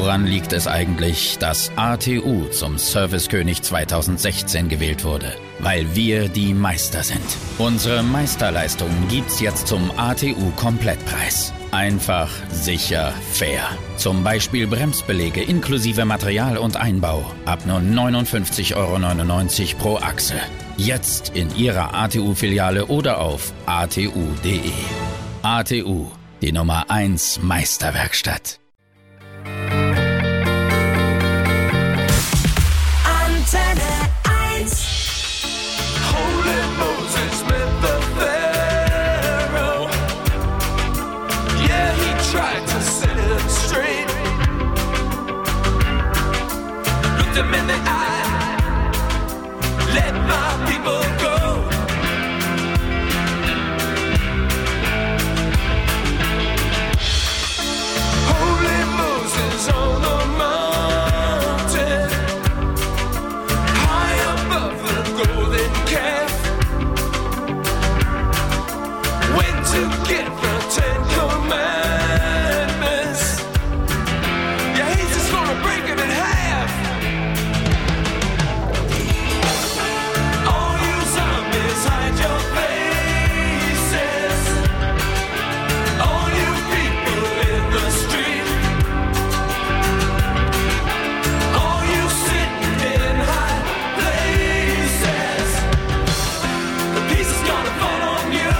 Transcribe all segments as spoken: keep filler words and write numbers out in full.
Woran liegt es eigentlich, dass A T U zum Servicekönig zweitausendsechzehn gewählt wurde? Weil wir die Meister sind. Unsere Meisterleistungen gibt's jetzt zum A T U-Komplettpreis. Einfach, sicher, fair. Zum Beispiel Bremsbeläge inklusive Material und Einbau. Ab nur neunundfünfzig Euro neunundneunzig pro Achse. Jetzt in Ihrer A T U-Filiale oder auf a t u punkt d e. A T U, die Nummer eins Meisterwerkstatt. Them in the eye, let my people go. Holy Moses on the mountain, high above the golden calf, went to get the Ten Commandments. Yeah, he's just gonna break them in half. Hide your faces, all you people in the street, all you sitting in high places, the piece is gonna fall on you.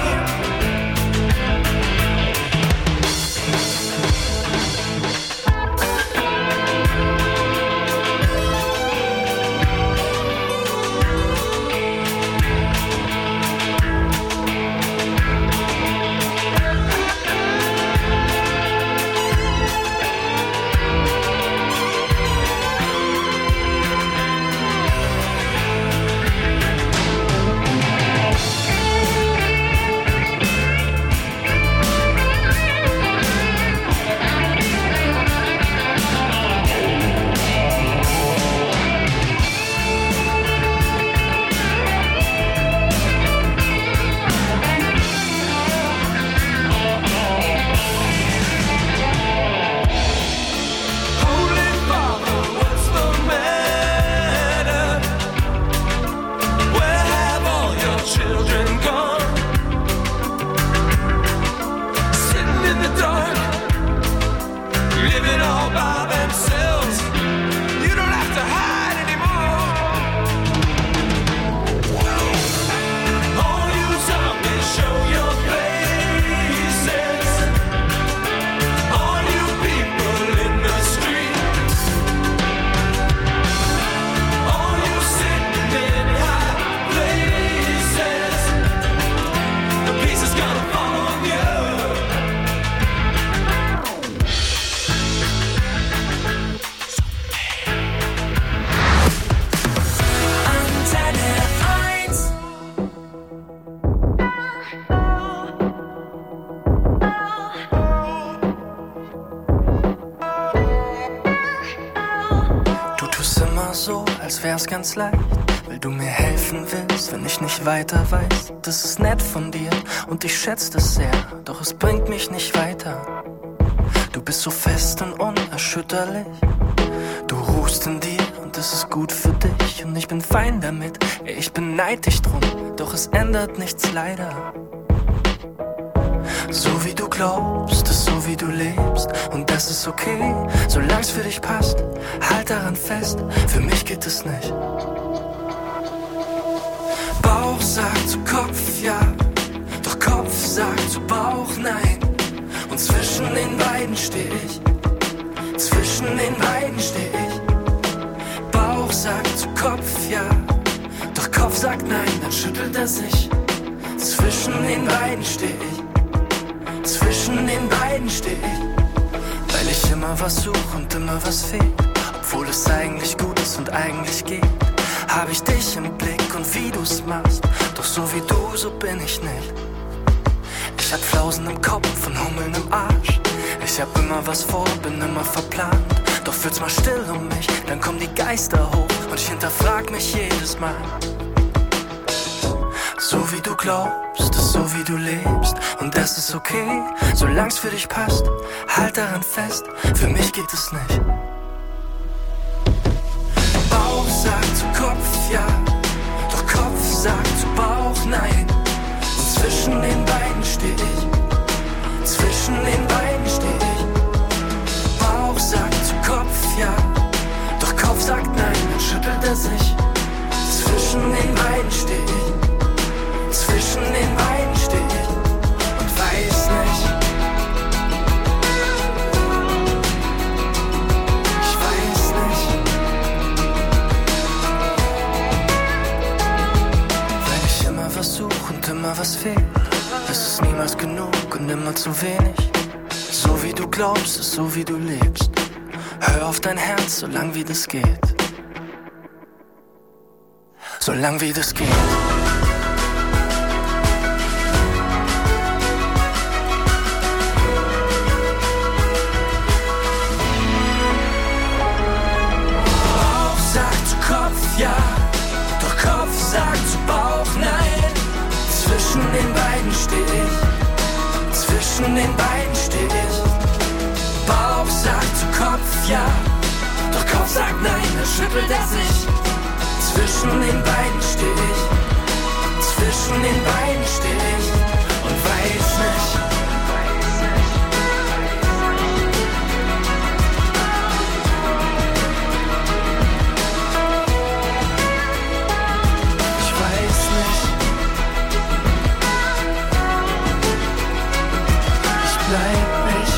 Wär's ganz leicht, weil du mir helfen willst, wenn ich nicht weiter weiß. Das ist nett von dir und ich schätze das sehr, doch es bringt mich nicht weiter. Du bist so fest und unerschütterlich, du ruhst in dir und das ist gut für dich. Und ich bin fein damit, ich beneid dich drum, doch es ändert nichts leider. So wie du glaubst, ist so wie du lebst und das ist okay, solang's für dich passt. Halt daran fest, für mich geht es nicht. Bauch sagt zu Kopf ja, doch Kopf sagt zu Bauch nein. Und zwischen den beiden steh ich, zwischen den beiden steh ich. Bauch sagt zu Kopf ja, doch Kopf sagt nein, dann schüttelt er sich. Zwischen den beiden steh ich, zwischen den beiden steh ich. Weil ich immer was such und immer was fehlt, obwohl es eigentlich gut ist und eigentlich geht. Hab ich dich im Blick und wie du's machst, doch so wie du, so bin ich nicht. Ich hab Flausen im Kopf und Hummeln im Arsch. Ich hab immer was vor, bin immer verplant. Doch wird's mal still um mich, dann kommen die Geister hoch und ich hinterfrag mich jedes Mal. So wie du glaubst, ist so wie du lebst. Und das ist okay, solang's für dich passt. Halt daran fest, für mich geht es nicht. Bauch sagt zu Kopf, ja, doch Kopf sagt zu Bauch, nein. Und zwischen den beiden steh ich, zwischen den beiden steh ich. Bauch sagt zu Kopf, ja, doch Kopf sagt nein, dann schüttelt er sich. Zwischen den beiden steh ich, zwischen den beiden steh ich und weiß nicht. Ich weiß nicht. Wenn ich immer was suche und immer was fehlt, ist es niemals genug und immer zu wenig. So wie du glaubst, ist so wie du lebst. Hör auf dein Herz, solang wie das geht. Solang wie das geht. Bauch sagt zu Kopf, ja, doch Kopf sagt zu Bauch, nein. Zwischen den beiden steh ich, zwischen den beiden steh ich. Bauch sagt zu Kopf, ja, doch Kopf sagt nein, dann schüttelt er sich. Zwischen den beiden steh ich, zwischen den beiden steh ich und weiß nicht. Ich weiß nicht. Ich bleib nicht.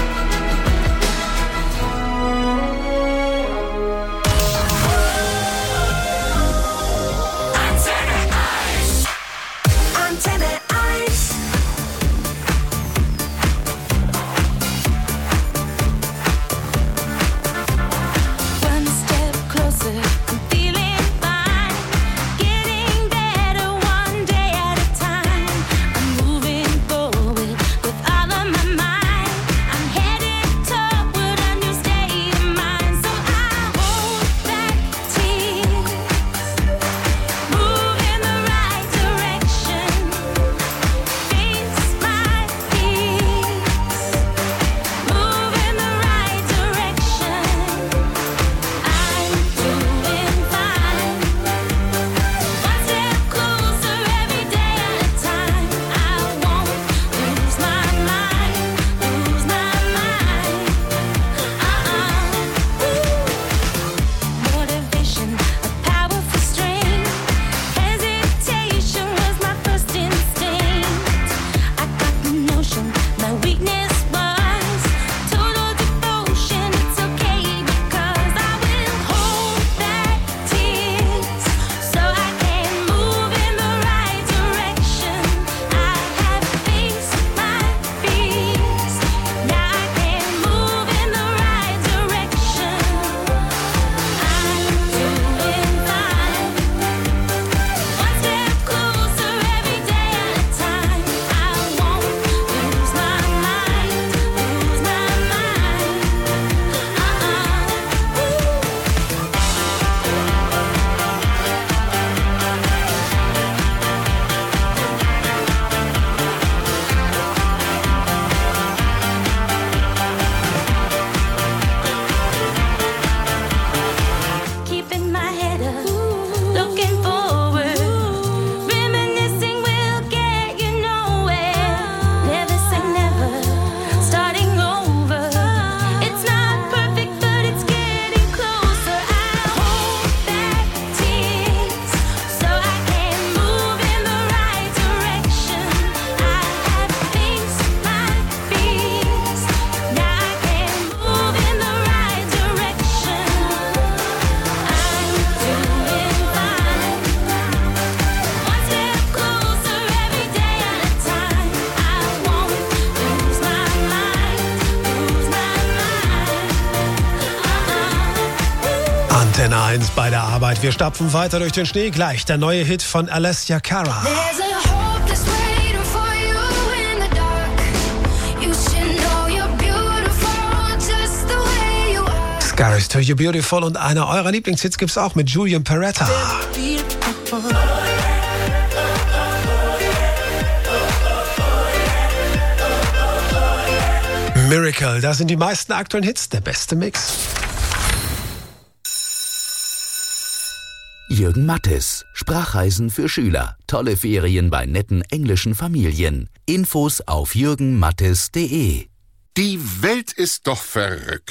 Antenne eins bei der Arbeit. Wir stapfen weiter durch den Schnee. Gleich der neue Hit von Alessia Cara. Scary's to You Beautiful und einer eurer Lieblingshits gibt's auch mit Julian Peretta. Miracle, da sind die meisten aktuellen Hits, der beste Mix. Jürgen Mattes, Sprachreisen für Schüler. Tolle Ferien bei netten englischen Familien. Infos auf jürgen mattes punkt de. Die Welt ist doch verrückt.